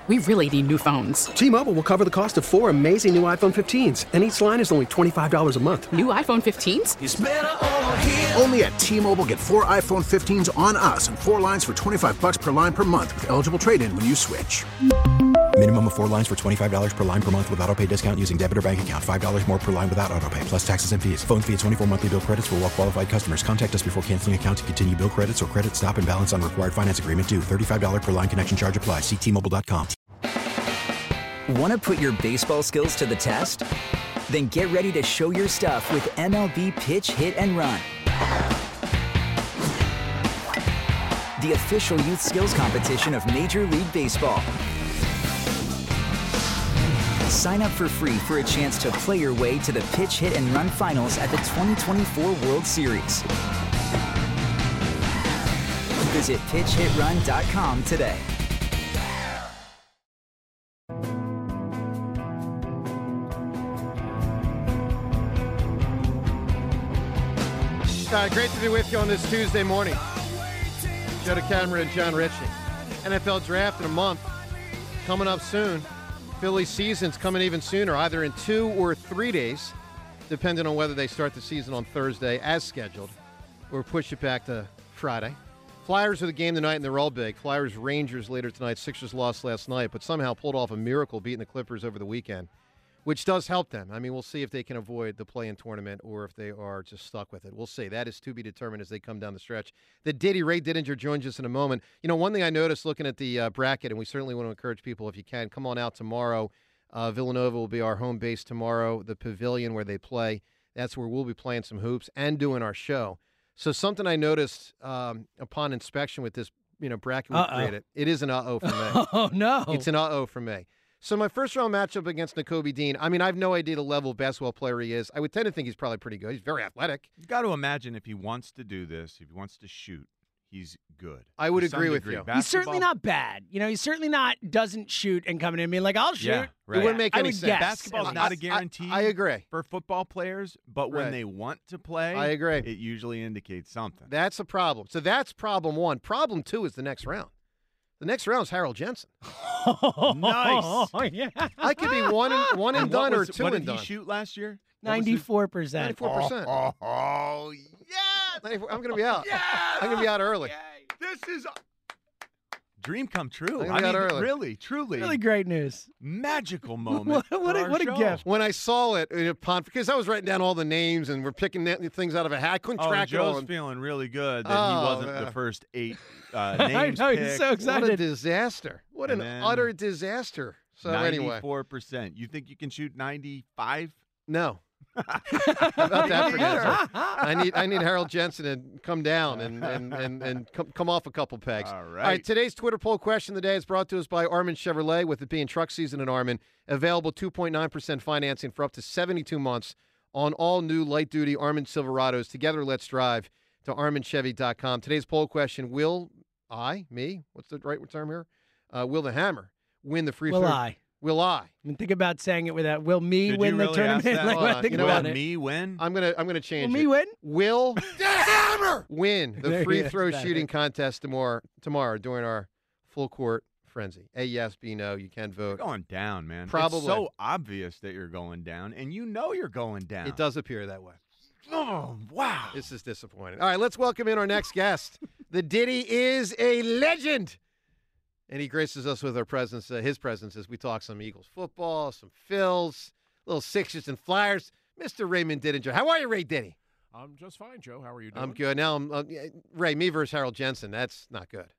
we really need new phones. T-Mobile will cover the cost of 4 amazing new iPhone 15s, and each line is only $25 a month. New iPhone 15s? It's better over here. Only at T-Mobile, get 4 iPhone 15s on us and 4 lines for $25 per line per month with eligible trade-in when you switch. Minimum of 4 lines for $25 per line per month with autopay discount using debit or bank account. $5 more per line without autopay, plus taxes and fees. Phone fee at 24 monthly bill credits for well-qualified customers. Contact us before canceling account to continue bill credits or credit stop and balance on required finance agreement due. $35 per line connection charge applies. See T-Mobile.com. Want to put your baseball skills to the test? Then get ready to show your stuff with MLB Pitch, Hit, and Run. The official youth skills competition of Major League Baseball. Sign up for free for a chance to play your way to the Pitch, Hit, and Run finals at the 2024 World Series. Visit pitchhitrun.com today. Great to be with you on this Tuesday morning. Joe DeCamara and John Ritchie. NFL draft in a month. Coming up soon. Philly season's coming even sooner, either in 2 or 3 days, depending on whether they start the season on Thursday as scheduled or push it back to Friday. Flyers are the game tonight, and they're all big. Flyers-Rangers later tonight. Sixers lost last night, but somehow pulled off a miracle beating the Clippers over the weekend, which does help them. I mean, we'll see if they can avoid the play-in tournament or if they are just stuck with it. We'll see. That is to be determined as they come down the stretch. The Diddy, Ray Didinger, joins us in a moment. You know, one thing I noticed looking at the bracket, and we certainly want to encourage people, if you can, come on out tomorrow. Villanova will be our home base tomorrow, the Pavilion where they play. That's where we'll be playing some hoops and doing our show. So something I noticed upon inspection with this bracket we created, it is an uh-oh for me. Oh, no. It's an uh-oh for me. So my first-round matchup against Nakobe Dean, I mean, I have no idea the level of basketball player he is. I would tend to think he's probably pretty good. He's very athletic. You've got to imagine if he wants to do this, if he wants to shoot, he's good. I would agree with you. He's certainly not bad. You know, he's certainly not doesn't shoot and coming in and being like, I'll shoot. Yeah, right. It wouldn't make any sense. Basketball's not a guarantee. I agree. For football players, but when they want to play, I agree. It usually indicates something. That's a problem. So that's problem one. Problem two is the next round. The next round is Harold Jensen. Nice. Yeah. I could be one and done or 2 what and did done. he shoot last year? 94%. 94%. Oh, yes! I'm going to be out. Yes! I'm going to be out early. This is dream come true. I'm gonna be out early. Really, truly. Really great news. Magical moment. What a gift. When I saw it, because I was writing down all the names and we're picking things out of a hat, I couldn't track it all. Joe's feeling really good that he wasn't the first 8 names I know, picked. he's so excited. What a disaster. What an utter disaster. So 94%. Anyway. You think you can shoot 95? No. About that for now. I need Harold Jensen to come down and come off a couple pegs. All right. All right. Today's Twitter poll question of the day is brought to us by Armin Chevrolet, with it being truck season in Armin. Available 2.9% financing for up to 72 months on all new light-duty Armin Silverados. Together, let's drive to ArminChevy.com. Today's poll question: Will what's the right term here? Will the Hammer win the free throw? Will I? I mean, think about saying it without, will me Did win you the really tournament? ask that? Like, think about it. Me win? I'm gonna change Will it. me win? Will the Hammer win the free throw that's shooting it. contest tomorrow during our full court frenzy? A yes, B no. You can vote. You're going down, man. Probably. It's so obvious that you're going down, and you know you're going down. It does appear that way. Oh, wow. This is disappointing. All right, let's welcome in our next guest. The Diddy is a legend. And he graces us with his presence as we talk some Eagles football, some Phils, little Sixers and Flyers. Mr. Raymond Didinger. How are you, Ray Diddy? I'm just fine, Joe. How are you doing? I'm good. Now, Ray, me versus Harold Jensen. That's not good.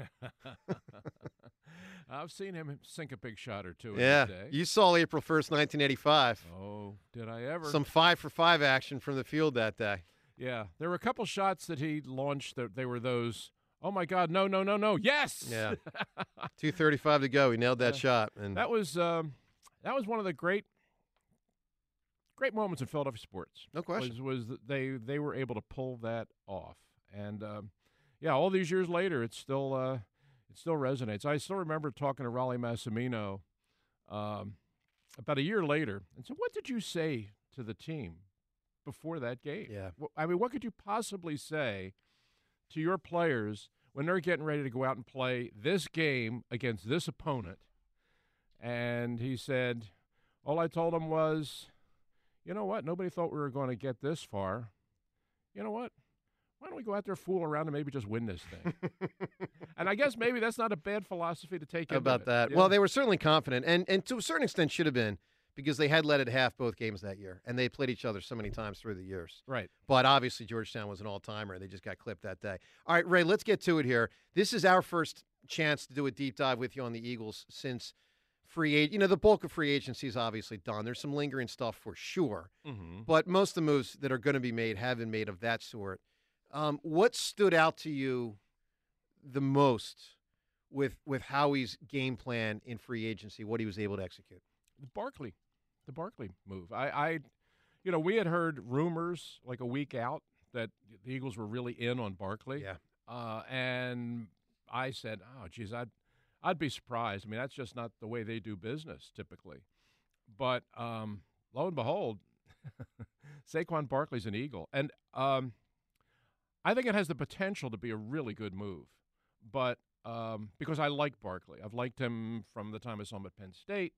I've seen him sink a big shot or two in Yeah. his day. You saw April 1st, 1985. Oh, did I ever? Some 5-for-5 action from the field that day. Yeah. There were a couple shots that he launched that they were those, oh, my God, no, yes! Yeah. 2:35 to go. He nailed that shot. And That was one of the great moments in Philadelphia sports. No question. Was that they were able to pull that off. And, all these years later, it still resonates. I still remember talking to Raleigh Massimino about a year later and said, what did you say to the team before that game? Yeah. I mean, what could you possibly say to your players when they're getting ready to go out and play this game against this opponent And he said, all I told him was, you know what? Nobody thought we were going to get this far. You know what? Why don't we go out there, fool around, and maybe just win this thing? And I guess maybe that's not a bad philosophy to take into about it. that. Yeah. Well, they were certainly confident, and to a certain extent should have been, because they had led at half both games that year, and they played each other so many times through the years. Right. But obviously Georgetown was an all-timer, and they just got clipped that day. All right, Ray, let's get to it here. This is our first chance to do a deep dive with you on the Eagles since the bulk of free agency is obviously done. There's some lingering stuff for sure, but most of the moves that are going to be made have been made of that sort. What stood out to you the most with Howie's game plan in free agency, what he was able to execute? The Barkley move. We had heard rumors like a week out that the Eagles were really in on Barkley. Yeah. And I said, oh, geez, I'd be surprised. I mean, that's just not the way they do business typically. But lo and behold, Saquon Barkley's an Eagle. And I think it has the potential to be a really good move. But because I like Barkley. I've liked him from the time I saw him at Penn State.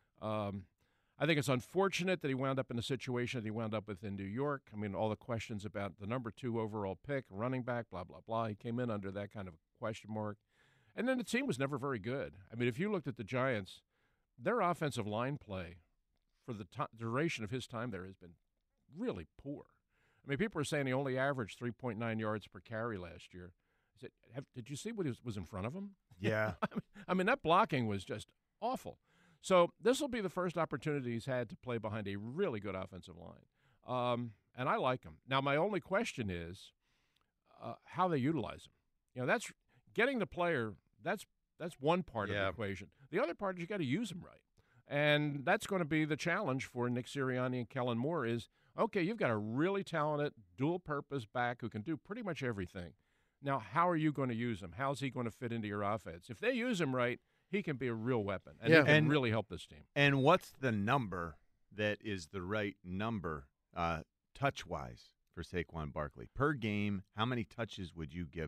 I think it's unfortunate that he wound up in the situation that he wound up with in New York. I mean, all the questions about the number 2 overall pick, running back, blah, blah, blah. He came in under that kind of question mark. And then the team was never very good. I mean, if you looked at the Giants, their offensive line play for the duration of his time there has been really poor. I mean, people are saying he only averaged 3.9 yards per carry last year. I said, did you see what was in front of him? Yeah. I mean, that blocking was just awful. So this will be the first opportunity he's had to play behind a really good offensive line. And I like him. Now, my only question is how they utilize him. You know, that's getting the player, that's one part of the equation. The other part is you got to use him right. And that's going to be the challenge for Nick Sirianni and Kellen Moore is, okay, you've got a really talented dual-purpose back who can do pretty much everything. Now, how are you going to use him? How's he going to fit into your offense? If they use him right, he can be a real weapon, and he can really help this team. And what's the number that is the right number touch-wise for Saquon Barkley? Per game, how many touches would you give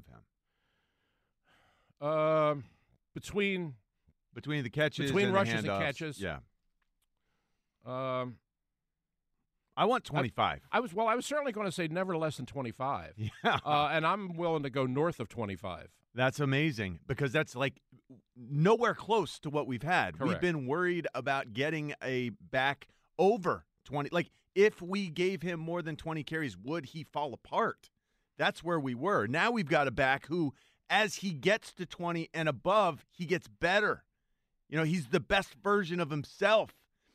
him? Between the catches, between and rushes the and handoffs. catches, yeah. I want 25. I was certainly going to say never less than 25. Yeah, and I'm willing to go north of 25. That's amazing because that's like nowhere close to what we've had. Correct. We've been worried about getting a back over 20. Like if we gave him more than 20 carries, would he fall apart? That's where we were. Now we've got a back who, as he gets to 20 and above, he gets better. You know, he's the best version of himself.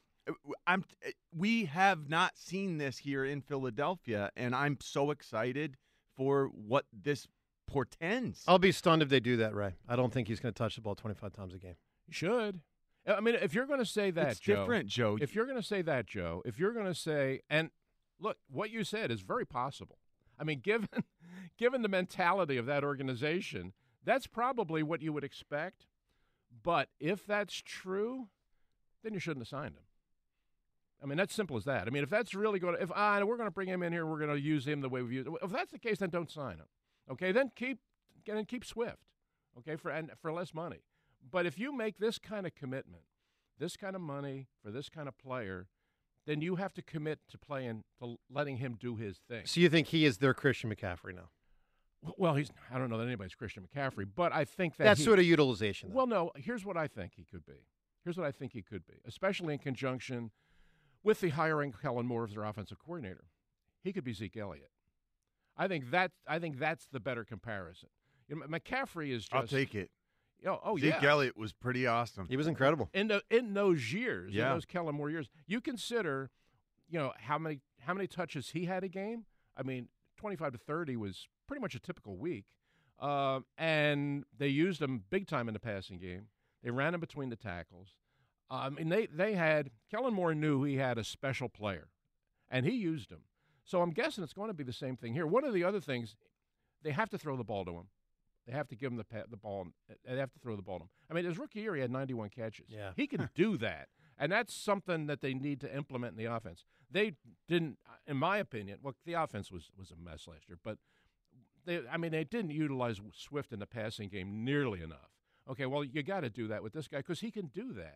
We have not seen this here in Philadelphia, and I'm so excited for what this portends. I'll be stunned if they do that, Ray. I don't think he's going to touch the ball 25 times a game. You should. I mean, if you're going to say that, it's different, Joe. If you're going to say that, Joe, if you're going to say, and look, what you said is very possible. I mean, given the mentality of that organization, that's probably what you would expect. But if that's true, then you shouldn't have signed him. I mean, that's simple as that. I mean, if that's really going to, if we're going to bring him in here, we're going to use him the way we've used. If that's the case, then don't sign him. Okay, then keep Swift. Okay, for less money. But if you make this kind of commitment, this kind of money for this kind of player, then you have to commit to letting him do his thing. So you think he is their Christian McCaffrey now? Well, I don't know that anybody's Christian McCaffrey, but I think that's sort of utilization. Though. Well, no, here's what I think he could be. Especially in conjunction with the hiring Kellen Moore as their offensive coordinator. He could be Zeke Elliott. I think that's the better comparison. You know, McCaffrey is just. I'll take it. Zeke Elliott was pretty awesome. He was incredible. In those years, in those Kellen Moore years, you consider, how many touches he had a game. I mean, 25 to 30 was pretty much a typical week, and they used him big time in the passing game. They ran him between the tackles. And they had Kellen Moore knew he had a special player, and he used him. So I'm guessing it's going to be the same thing here. One of the other things, they have to throw the ball to him. They have to give him the ball. They have to throw the ball to him. I mean, his rookie year, he had 91 catches. Yeah. He can do that, and that's something that they need to implement in the offense. They didn't, in my opinion. Well, the offense was a mess last year, but they didn't utilize Swift in the passing game nearly enough. Okay, well, you got to do that with this guy because he can do that.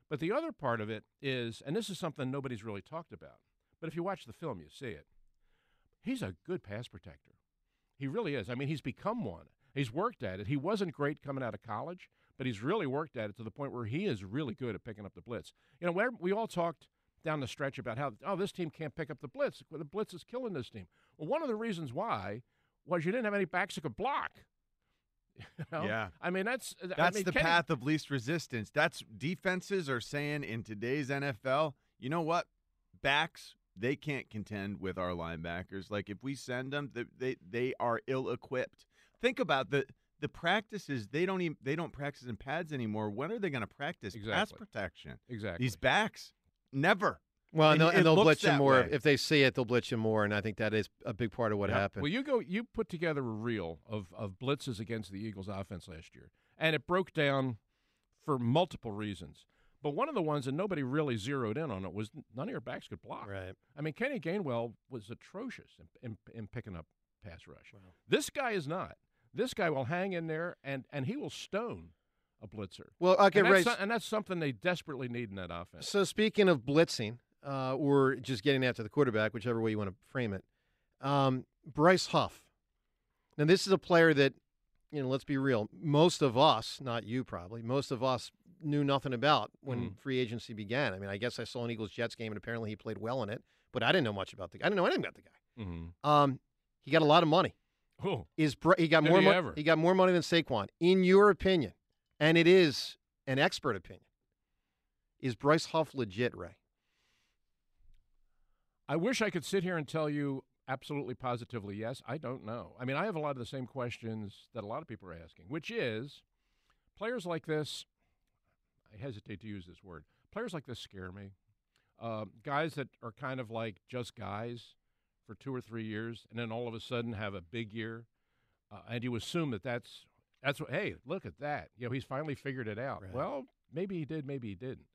But the other part of it is, and this is something nobody's really talked about, but if you watch the film, you see it. He's a good pass protector. He really is. I mean, he's become one. He's worked at it. He wasn't great coming out of college, but he's really worked at it to the point where he is really good at picking up the blitz. You know, we all talked down the stretch about how, this team can't pick up the blitz. The blitz is killing this team. Well, one of the reasons why was you didn't have any backs that could block. You know? Yeah. I mean, that's the path of least resistance. That's defenses are saying in today's NFL, you know what? Backs, they can't contend with our linebackers. Like, if we send them, they are ill-equipped. Think about the practices. They don't practice in pads anymore. When are they going to practice pass protection? Exactly. These backs, never. Well, and they'll blitz you more. Way. If they see it, they'll blitz you more, and I think that is a big part of what happened. Well, you put together a reel of blitzes against the Eagles' offense last year, and it broke down for multiple reasons. But one of the ones, and nobody really zeroed in on it, was none of your backs could block. Right. I mean, Kenny Gainwell was atrocious in picking up pass rush. Wow. This guy is not. This guy will hang in there, and he will stone a blitzer. Well, okay, and that's something they desperately need in that offense. So speaking of blitzing, or just getting after the quarterback, whichever way you want to frame it, Bryce Huff. Now, this is a player that, let's be real, most of us, not you probably, most of us knew nothing about when free agency began. I mean, I guess I saw an Eagles-Jets game, and apparently he played well in it, but I didn't know much about the guy. I didn't know anything about the guy. Mm-hmm. He got a lot of money. Oh, he got more money. He got more money than Saquon. In your opinion, and it is an expert opinion, is Bryce Huff legit, Ray? I wish I could sit here and tell you absolutely positively yes. I don't know. I mean, I have a lot of the same questions that a lot of people are asking, which is players like this, I hesitate to use this word, players like this scare me. Guys that are kind of like just guys for 2 or 3 years and then all of a sudden have a big year, and you assume that's what, hey, look at that. He's finally figured it out. Right. Well, maybe he did, maybe he didn't.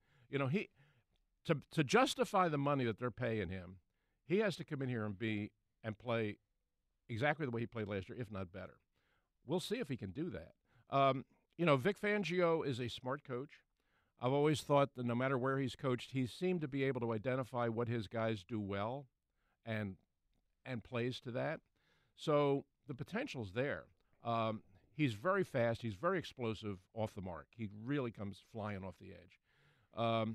To justify the money that they're paying him, he has to come in here and play exactly the way he played last year, if not better. We'll see if he can do that. Vic Fangio is a smart coach. I've always thought that no matter where he's coached, he seemed to be able to identify what his guys do well and plays to that. So the potential's there. He's very fast. He's very explosive off the mark. He really comes flying off the edge.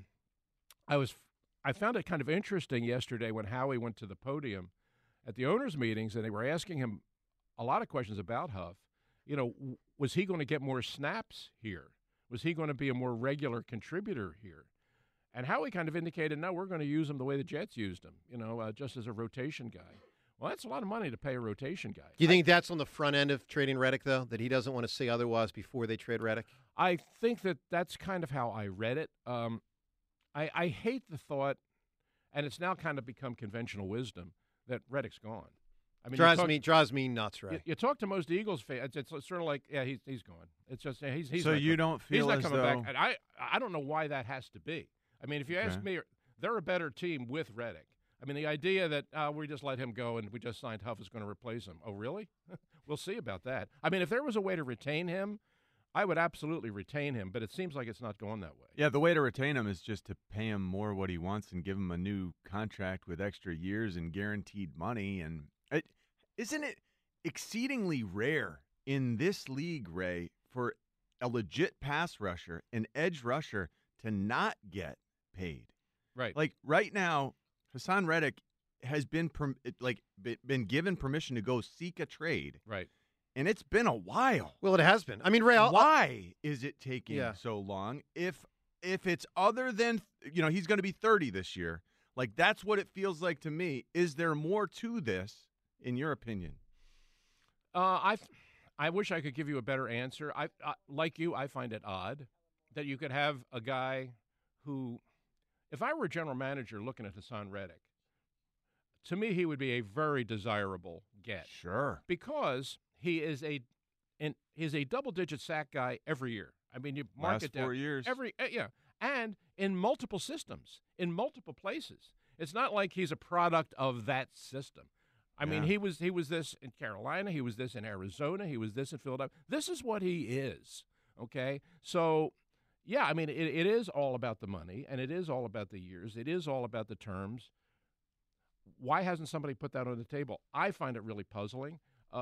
I found it kind of interesting yesterday when Howie went to the podium at the owners' meetings, and they were asking him a lot of questions about Huff. Was he going to get more snaps here? Was he going to be a more regular contributor here? And Howie kind of indicated, no, we're going to use him the way the Jets used him, just as a rotation guy. Well, that's a lot of money to pay a rotation guy. Do you think that's on the front end of trading Reddick, though, that he doesn't want to say otherwise before they trade Reddick? I think that's kind of how I read it. I hate the thought, and it's now kind of become conventional wisdom, that Reddick's gone. I mean, drives me nuts, right? You talk to most Eagles fans, it's sort of like, yeah, he's gone. It's just he's. So you don't feel he's not coming though... back. And I don't know why that has to be. I mean, if you ask me, they're a better team with Reddick. I mean, the idea that we just let him go and we just signed Huff is going to replace him. Oh, really? We'll see about that. I mean, if there was a way to retain him, I would absolutely retain him, but it seems like it's not going that way. Yeah, the way to retain him is just to pay him more what he wants and give him a new contract with extra years and guaranteed money. And isn't it exceedingly rare in this league, Ray, for a legit pass rusher, an edge rusher, to not get paid? Right. Like right now, Hassan Reddick has been given permission to go seek a trade. Right. And it's been a while. Well, it has been. I mean, Ray, why is it taking so long? If it's other than, he's going to be 30 this year. Like, that's what it feels like to me. Is there more to this, in your opinion? I wish I could give you a better answer. I like you, I find it odd that you could have a guy who, if I were a general manager looking at Hassan Reddick, to me he would be a very desirable get. Sure. Because he is a double-digit sack guy every year. I mean, you mark it down. Last 4 years. And in multiple systems, in multiple places. It's not like he's a product of that system. I mean, he was this in Carolina, he was this in Arizona, he was this in Philadelphia. This is what he is, okay? So, yeah, I mean, it is all about the money, and it is all about the years. It is all about the terms. Why hasn't somebody put that on the table? I find it really puzzling.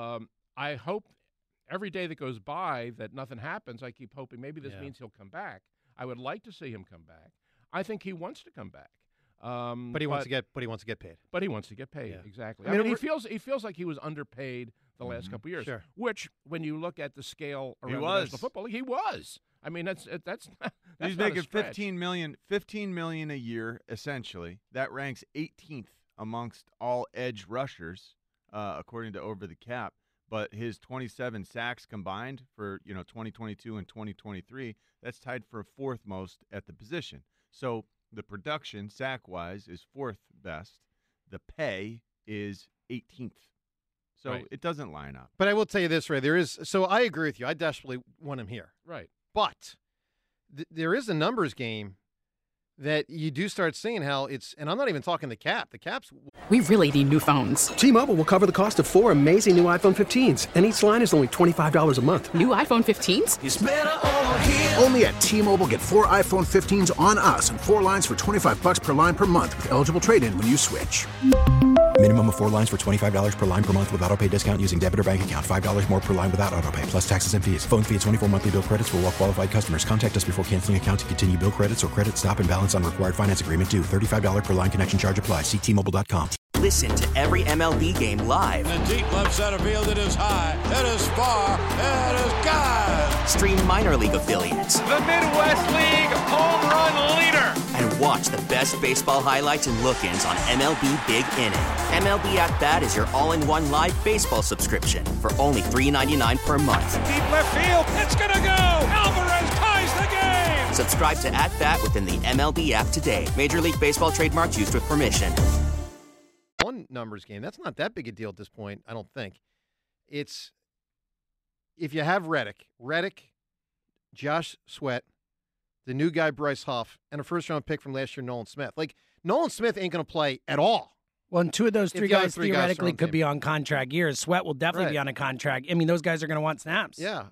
I hope every day that goes by that nothing happens. I keep hoping maybe this means he'll come back. I would like to see him come back. I think he wants to come back. But he wants to get paid. But he wants to get paid, exactly. I mean, he feels like he was underpaid the last couple of years. Sure. Which, when you look at the scale around the was. National Football League, he was. I mean, that's He's not a making stretch. $15 million a year, essentially. That ranks 18th amongst all edge rushers, according to Over the Cap. But his 27 sacks combined for 2022 and 2023, that's tied for fourth most at the position. So the production, sack-wise, is fourth best. The pay is 18th. So it doesn't line up. But I will tell you this, Ray. So I agree with you. I desperately want him here. Right. But there is a numbers game that you do start seeing how it's, and I'm not even talking the cap. The cap's. We really need new phones. T-Mobile will cover the cost of 4 amazing new iPhone 15s, and each line is only $25 a month. New iPhone 15s? It's better over here. Only at T-Mobile, get 4 iPhone 15s on us and 4 lines for $25 per line per month with eligible trade-in when you switch. Minimum of 4 lines for $25 per line per month with autopay discount using debit or bank account. $5 more per line without autopay, plus taxes and fees. Phone fee at 24 monthly bill credits for well-qualified customers. Contact us before canceling account to continue bill credits or credit stop and balance on required finance agreement due. $35 per line connection charge applies. See T-Mobile.com. Listen to every MLB game live. In the deep left center field, it is high, it is far, it is gone. Stream minor league affiliates. The Midwest League home run leader. And watch the best baseball highlights and look-ins on MLB Big Inning. MLB At Bat is your all-in-one live baseball subscription for only $3.99 per month. Deep left field, it's gonna go. Alvarez ties the game. Subscribe to At Bat within the MLB app today. Major League Baseball trademarks used with permission. One numbers game. That's not that big a deal at this point, I don't think. It's if you have Reddick, Josh Sweat, the new guy Bryce Huff, and a first-round pick from last year, Nolan Smith. Like, Nolan Smith ain't going to play at all. Well, and two of those three guys theoretically could be on contract years. Sweat will definitely be on a contract. I mean, those guys are going to want snaps. Yeah.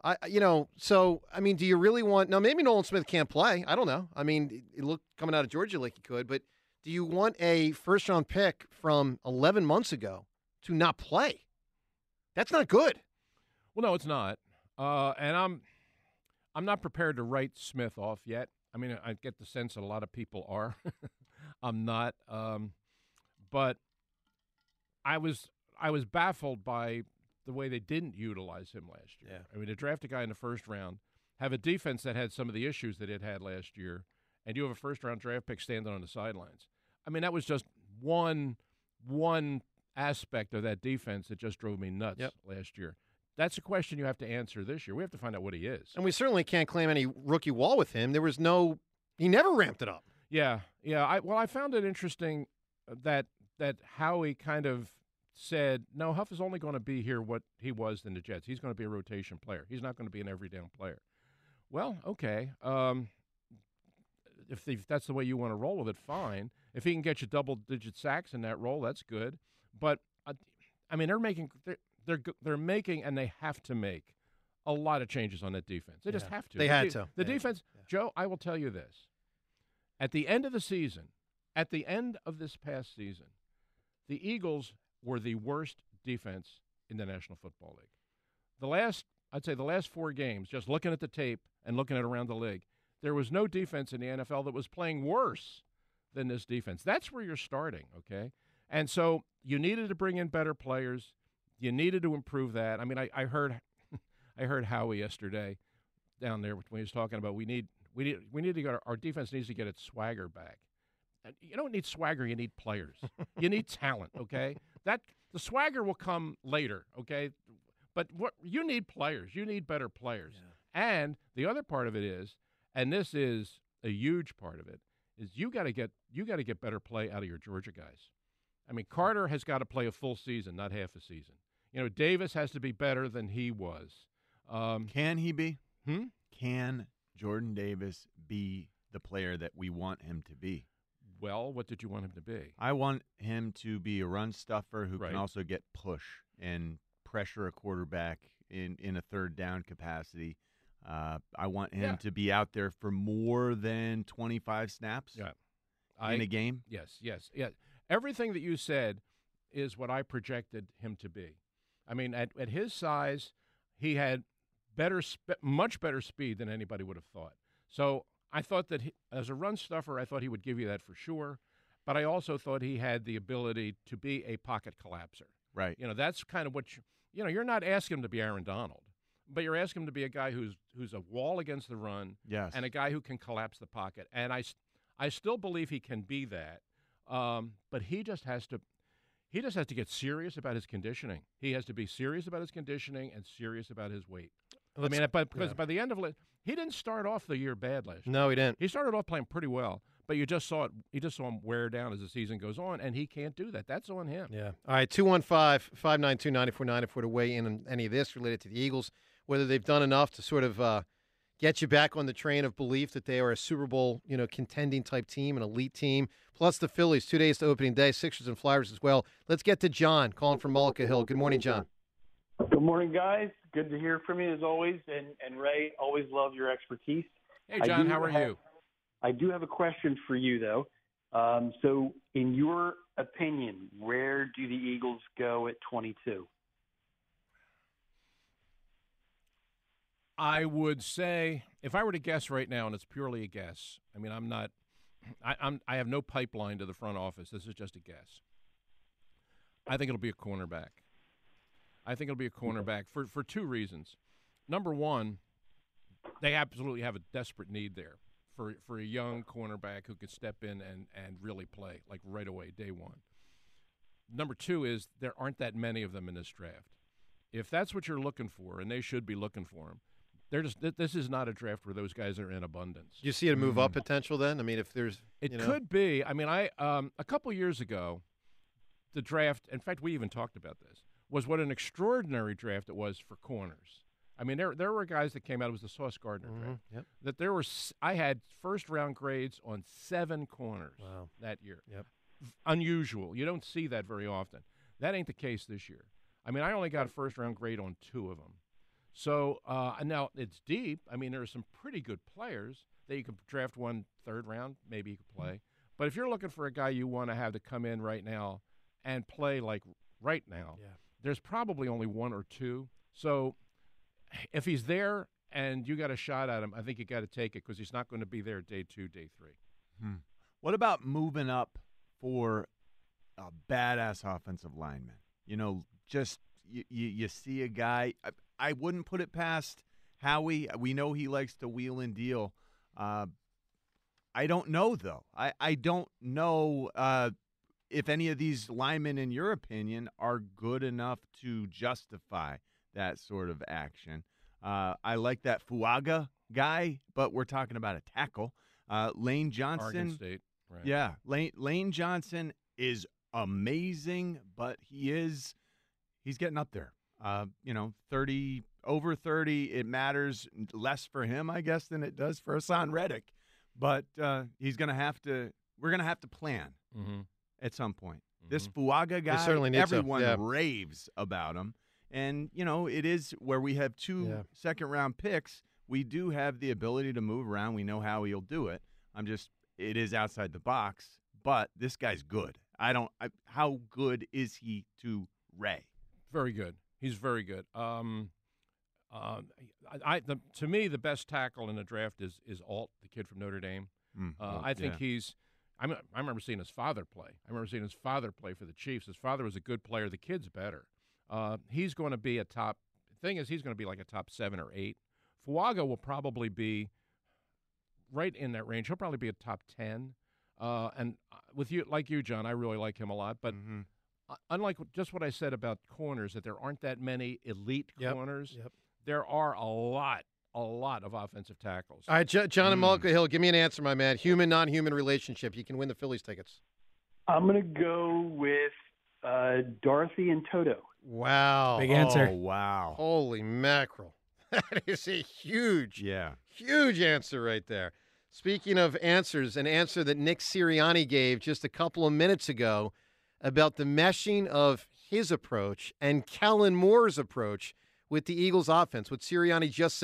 Do you really want – now, maybe Nolan Smith can't play. I don't know. I mean, it looked coming out of Georgia like he could, but do you want a first-round pick from 11 months ago to not play? That's not good. Well, no, it's not. And I'm not prepared to write Smith off yet. I mean, I get the sense that a lot of people are. I'm not. But I was baffled by the way they didn't utilize him last year. Yeah. I mean, to draft a guy in the first round, have a defense that had some of the issues that it had last year, and you have a first-round draft pick standing on the sidelines. I mean, that was just one aspect of that defense that just drove me nuts last year. That's a question you have to answer this year. We have to find out what he is. And we certainly can't claim any rookie wall with him. There was he never ramped it up. Yeah. I found it interesting that Howie kind of said, no, Huff is only going to be here what he was in the Jets. He's going to be a rotation player. He's not going to be an every down player. Well, okay. If that's the way you want to roll with it, fine. If he can get you double-digit sacks in that role, that's good. But I mean, they're making and they have to make a lot of changes on that defense. They just have to. They had to. The defense, Joe, I will tell you this. At the end of the season, at the end of this past season, the Eagles were the worst defense in the National Football League. I'd say the last 4 games, just looking at the tape and looking at around the league, there was no defense in the NFL that was playing worse than this defense. That's where you're starting, okay? And so you needed to bring in better players. You needed to improve that. I mean, I heard Howie yesterday down there when he was talking about we need to get our defense needs to get its swagger back. You don't need swagger, you need players. You need talent, okay? The swagger will come later, okay? But what you need players. You need better players. Yeah. And the other part of it is, and this is a huge part of it, is you got to get better play out of your Georgia guys. I mean, Carter has got to play a full season, not half a season. You know, Davis has to be better than he was. Can he be? Can Jordan Davis be the player that we want him to be? Well, what did you want him to be? I want him to be a run stuffer who can also get push and pressure a quarterback in a third down capacity. I want him to be out there for more than 25 snaps in a game. Yes. Everything that you said is what I projected him to be. I mean, at his size, he had much better speed than anybody would have thought. So I thought that as a run stuffer, I thought he would give you that for sure. But I also thought he had the ability to be a pocket collapser. Right. That's kind of what you're not asking him to be Aaron Donald, but you're asking him to be a guy who's a wall against the run, and a guy who can collapse the pocket. And I still believe he can be that, but he just has to get serious about his conditioning. He has to be serious about his conditioning and serious about his weight. Because by the end of it, he didn't start off the year bad last year. No, he didn't. He started off playing pretty well, but you just saw it. You just saw him wear down as the season goes on, and he can't do that. That's on him. Yeah. All right, 215-592-9494 to weigh in on any of this related to the Eagles, whether they've done enough to sort of get you back on the train of belief that they are a Super Bowl, contending type team, an elite team, plus the Phillies, 2 days to opening day, Sixers and Flyers as well. Let's get to John, calling from Mullica Hill. Good morning, John. Good morning, guys. Good to hear from you as always. And Ray, always love your expertise. Hey, John, how are you? I do have a question for you, though. So, in your opinion, where do the Eagles go at 22? I would say, if I were to guess right now, and it's purely a guess, I mean, I have no pipeline to the front office. This is just a guess. I think it'll be a cornerback. For two reasons. Number one, they absolutely have a desperate need there for a young cornerback who could step in and really play, like right away, day one. Number two is there aren't that many of them in this draft. If that's what you're looking for, and they should be looking for them, this is not a draft where those guys are in abundance. Do you see a move up potential then? I mean, if there's could be. I mean, a couple years ago, the draft. In fact, we even talked about this. Was what an extraordinary draft it was for corners. I mean, there were guys that came out. It was the Sauce Gardner draft. Yep. That there were. I had first round grades on 7 corners that year. Yep. Unusual. You don't see that very often. That ain't the case this year. I mean, I only got a first round grade on 2 of them. So now it's deep. I mean, there are some pretty good players that you could draft 1 third round. Maybe you could play. But if you're looking for a guy you want to have to come in right now and play like right now, there's probably only 1 or 2. So if he's there and you got a shot at him, I think you got to take it because he's not going to be there day 2, day 3. What about moving up for a badass offensive lineman? Just you see a guy. I wouldn't put it past Howie. We know he likes to wheel and deal. I don't know, though. I don't know if any of these linemen, in your opinion, are good enough to justify that sort of action. I like that Fuaga guy, but we're talking about a tackle. Lane Johnson. Oregon State. Right. Yeah, Lane Johnson is amazing, but he's getting up there. 30 over 30. It matters less for him, I guess, than it does for Hassan Reddick. But we're gonna have to plan at some point. This Fuaga guy, everyone raves about him, and it is where we have 2 second-round picks. We do have the ability to move around. We know how he'll do it. It is outside the box, but this guy's good. How good is he to Ray? Very good. He's very good. To me, the best tackle in the draft is Alt, the kid from Notre Dame. I think he's. I remember seeing his father play. for the Chiefs. His father was a good player. The kid's better. He's going to be a top. Thing is, he's going to be like a top 7 or 8. Fuaga will probably be right in that range. He'll probably be a top 10. And with you, like you, John, I really like him a lot. But unlike just what I said about corners, that there aren't that many elite corners, there are a lot of offensive tackles. All right, John and Mullica Hill, give me an answer, my man. Human, non-human relationship. You can win the Phillies tickets. I'm going to go with Dorothy and Toto. Wow. Big answer. Oh, wow. Holy mackerel. That is a huge answer right there. Speaking of answers, an answer that Nick Sirianni gave just a couple of minutes ago about the meshing of his approach and Kellen Moore's approach with the Eagles offense. What Sirianni just said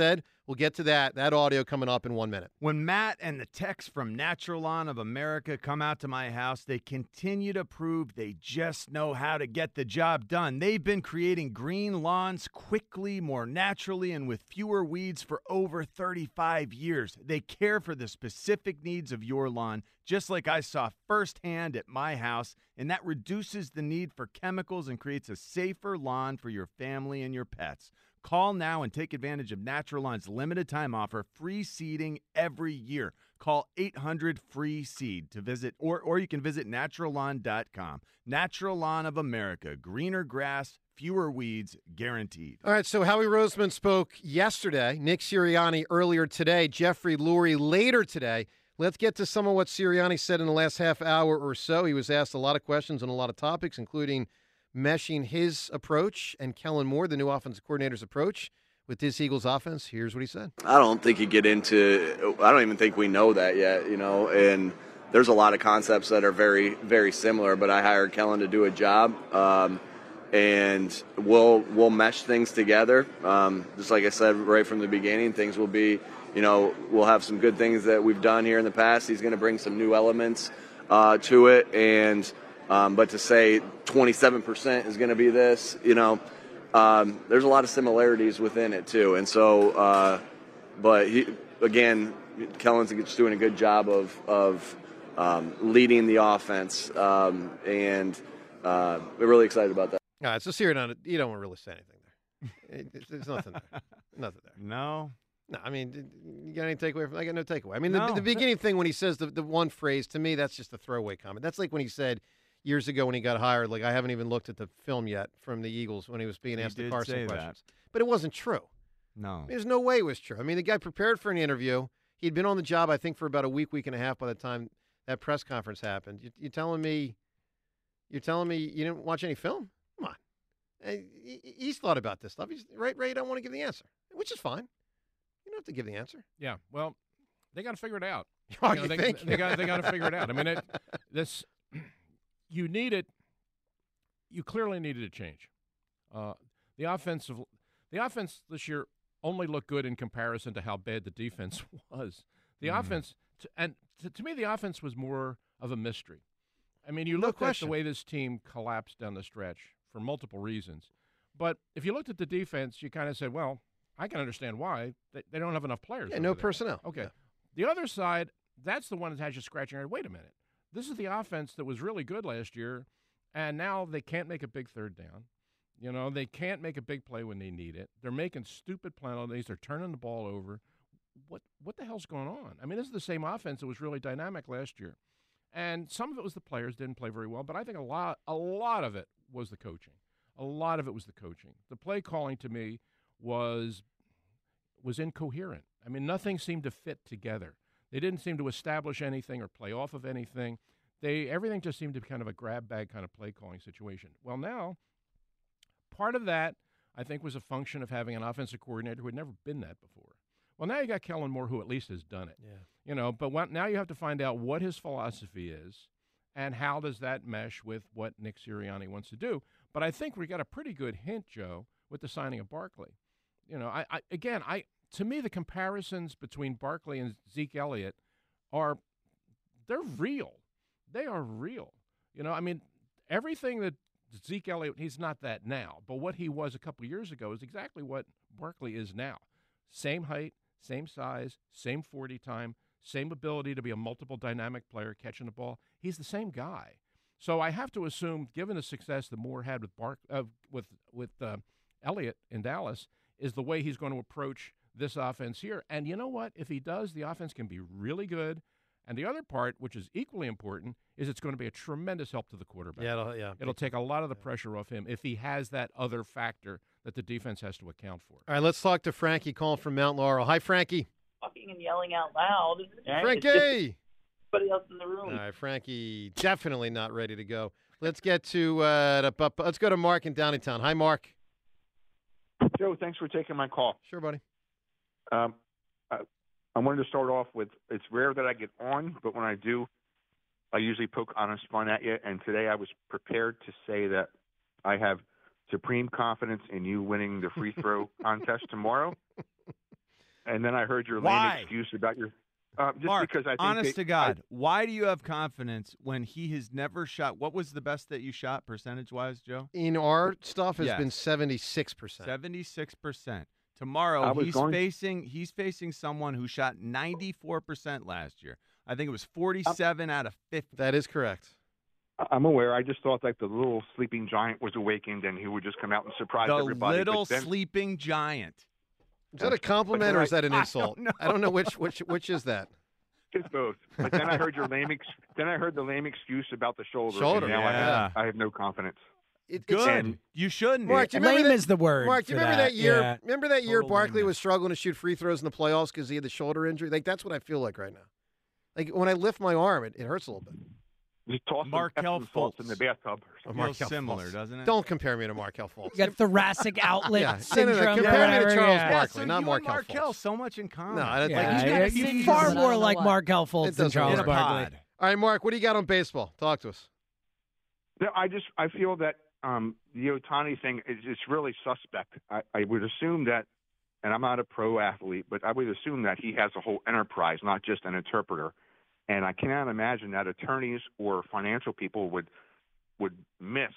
We'll get to that audio coming up in 1 minute. When Matt and the techs from Natural Lawn of America come out to my house, they continue to prove they just know how to get the job done. They've been creating green lawns quickly, more naturally, and with fewer weeds for over 35 years. They care for the specific needs of your lawn, just like I saw firsthand at my house, and that reduces the need for chemicals and creates a safer lawn for your family and your pets. Call now and take advantage of Natural Lawn's limited time offer, free seeding every year. Call 800-FREE-SEED to visit, or you can visit naturallawn.com. Natural Lawn of America, greener grass, fewer weeds, guaranteed. All right, so Howie Roseman spoke yesterday, Nick Sirianni earlier today, Jeffrey Lurie later today. Let's get to some of what Sirianni said in the last half hour or so. He was asked a lot of questions on a lot of topics, including meshing his approach and Kellen Moore, the new offensive coordinator's approach, with this Eagles offense. Here's what he said. I don't think you get into – I don't even think we know that yet, and there's a lot of concepts that are very, very similar, but I hired Kellen to do a job, and we'll mesh things together. Just like I said right from the beginning, things will be – we'll have some good things that we've done here in the past. He's going to bring some new elements to it, and but to say 27% is going to be this, there's a lot of similarities within it too. And so, but Kellen's just doing a good job of leading the offense, and we're really excited about that. All right, so Sirianni, you don't want to really say anything there. There's nothing there. Nothing there. No, I mean, you got any takeaway from? I got no takeaway. I mean, the beginning thing when he says the one phrase, to me, that's just a throwaway comment. That's like when he said years ago when he got hired, like, I haven't even looked at the film yet from the Eagles when he was being asked the Carson questions. But it wasn't true. No. I mean, there's no way it was true. I mean, the guy prepared for an interview. He'd been on the job, I think, for about a week and a half by the time that press conference happened. You're telling me you didn't watch any film? Come on. He's thought about this stuff. He's right. Ray, don't want to give the answer, which is fine. You don't have to give the answer. Yeah, well, they got to figure it out. Oh, you think? They got to figure it out. I mean, you need it. You clearly needed a change. The offense this year only looked good in comparison to how bad the defense was. The offense, to me, the offense was more of a mystery. I mean, you looked at the way this team collapsed down the stretch for multiple reasons. But if you looked at the defense, you kind of said, well, I can understand why. They don't have enough players. Yeah, no personnel. Okay. Yeah. The other side, that's the one that has you scratching your head. Wait a minute. This is the offense that was really good last year, and now they can't make a big third down. They can't make a big play when they need it. They're making stupid penalties. They're turning the ball over. What the hell's going on? I mean, this is the same offense that was really dynamic last year. And some of it was the players didn't play very well, but I think a lot of it was the coaching. A lot of it was the coaching. The play calling to me was incoherent. I mean, nothing seemed to fit together. They didn't seem to establish anything or play off of anything. Everything just seemed to be kind of a grab bag kind of play calling situation. Well, now, part of that, I think, was a function of having an offensive coordinator who had never been that before. Well, now you got Kellen Moore, who at least has done it. Yeah. But now you have to find out what his philosophy is and how does that mesh with what Nick Sirianni wants to do. But I think we got a pretty good hint, Joe, with the signing of Barkley. To me, the comparisons between Barkley and Zeke Elliott they're real. They are real. I mean, everything that Zeke Elliott, he's not that now, but what he was a couple of years ago is exactly what Barkley is now. Same height, same size, same 40 time, same ability to be a multiple dynamic player catching the ball. He's the same guy. So I have to assume, given the success that Moore had with Elliott in Dallas, is the way he's going to approach this offense here. And you know what? If he does, the offense can be really good. And the other part, which is equally important, is it's going to be a tremendous help to the quarterback. It'll take a lot of the pressure off him if he has that other factor that the defense has to account for. All right, let's talk to Frankie calling from Mount Laurel. Hi, Frankie. Talking and yelling out loud. Frankie! Everybody else in the room. All right, Frankie, definitely not ready to go. Let's get to let's go to Mark in Downingtown. Hi, Mark. Joe, thanks for taking my call. Sure, buddy. I wanted to start off with, it's rare that I get on, but when I do, I usually poke honest fun at you. And today I was prepared to say that I have supreme confidence in you winning the free throw contest tomorrow. And then I heard your Why? lame excuse about your just Mark, because I think honest to God, why do you have confidence when he has never shot? What was the best that you shot percentage-wise, Joe? In our stuff has Yes. been 76%. 76%. Tomorrow he's facing someone who shot 94% last year. I think it was 47 out of 50. That is correct. I'm aware. I just thought like the little sleeping giant was awakened and he would just come out and surprise everybody. The little sleeping giant. Is that a compliment or is that an insult? I don't know which is that. It's both. But then I heard your then I heard the lame excuse about the shoulder. Shoulder, and now yeah. I have no confidence. Good. You shouldn't. Mark, do you remember lame is the word. Mark, do you for remember that year? Yeah. Remember that year Total Barkley lameness. was struggling to shoot free throws in the playoffs because he had the shoulder injury? Like that's what I feel like right now. Like when I lift my arm, it hurts a little bit. Just toss Markelle some salts in the bathtub. Or something. Feels similar, doesn't it? Don't compare me to Markelle Fultz. You got thoracic outlet Yeah. syndrome. No, or compare me to whatever, Charles yeah. Barkley, so not you and Markelle Markelle, Fultz. so much in common. No, I- Yeah, like, he's far more like Markelle Fultz than doesn't Charles work. Barkley. All right, Mark, what do you got on baseball? Talk to us. No, I feel that the Ohtani thing it's really suspect. I would assume that, and I'm not a pro athlete, but I would assume that he has a whole enterprise, not just an interpreter. And I cannot imagine that attorneys or financial people would miss.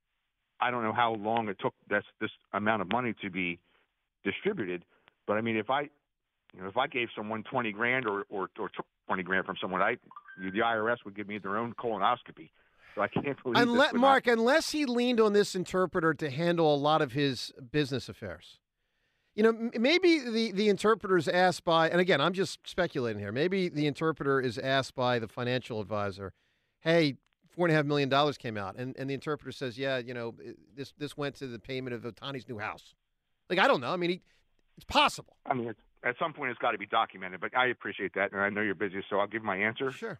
I don't know how long it took this amount of money to be distributed, but I mean, if I gave someone $20,000 or took $20,000 from someone, the IRS would give me their own colonoscopy. So I can't believe this. Mark, unless he leaned on this interpreter to handle a lot of his business affairs. You know, maybe the interpreter is asked by, and again, I'm just speculating here, maybe the interpreter is asked by the financial advisor, hey, $4.5 million came out. And the interpreter says, yeah, you know, this went to the payment of Ohtani's new house. Like, I don't know. I mean, it's possible. I mean, at some point it's got to be documented, but I appreciate that, and I know you're busy, so I'll give my answer. Sure.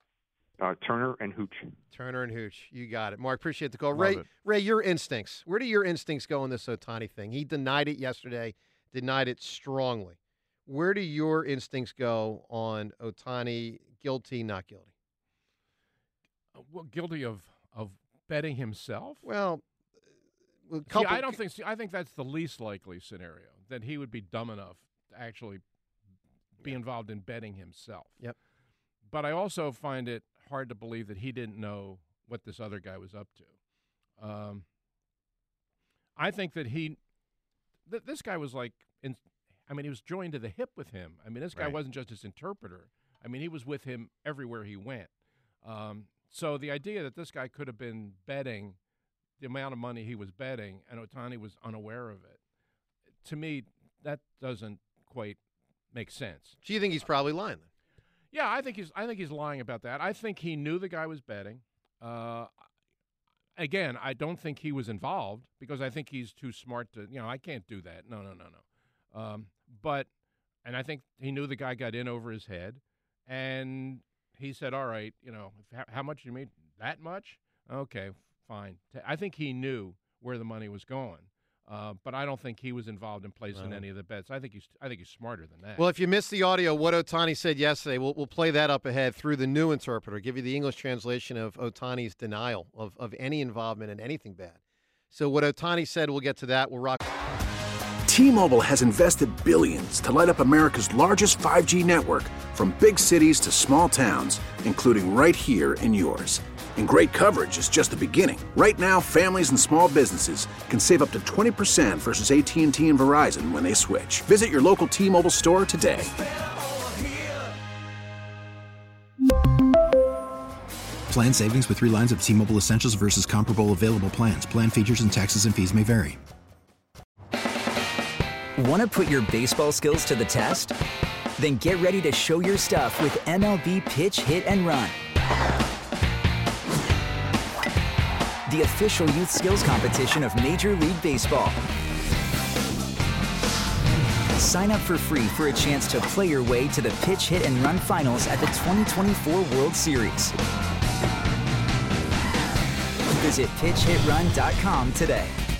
Turner and Hooch. Turner and Hooch. You got it. Mark, appreciate the call. Love Ray, your instincts. Where do your instincts go on this Ohtani thing? He denied it yesterday, denied it strongly. Where do your instincts go on Ohtani, guilty, not guilty? Well, guilty of betting himself? Well, I think that's the least likely scenario, that he would be dumb enough to actually be involved in betting himself. Yep. But I also find it hard to believe that he didn't know what this other guy was up to. I think that this guy was like, he was joined to the hip with him. I mean, this guy wasn't just his interpreter. I mean, he was with him everywhere he went. So the idea that this guy could have been betting the amount of money he was betting and Ohtani was unaware of it, to me, that doesn't quite make sense. Do you think he's probably lying then? Yeah, I think he's lying about that. I think he knew the guy was betting. Again, I don't think he was involved because I think he's too smart to. I can't do that. No. And I think he knew the guy got in over his head, and he said, "All right, how much you made? That much? Okay, fine." I think he knew where the money was going. But I don't think he was involved in placing any of the bets. I think he's smarter than that. Well, if you missed the audio, what Ohtani said yesterday, we'll play that up ahead through the new interpreter, give you the English translation of Ohtani's denial of any involvement in anything bad. So what Ohtani said, we'll get to that. We'll rock. T-Mobile has invested billions to light up America's largest 5G network, from big cities to small towns, including right here in yours. And great coverage is just the beginning. Right now, families and small businesses can save up to 20% versus AT&T and Verizon when they switch. Visit your local T-Mobile store today. Plan savings with 3 lines of T-Mobile Essentials versus comparable available plans. Plan features and taxes and fees may vary. Want to put your baseball skills to the test? Then get ready to show your stuff with MLB Pitch, Hit, and Run. The official youth skills competition of Major League Baseball. Sign up for free for a chance to play your way to the Pitch, Hit, and Run finals at the 2024 World Series. Visit PitchHitRun.com today.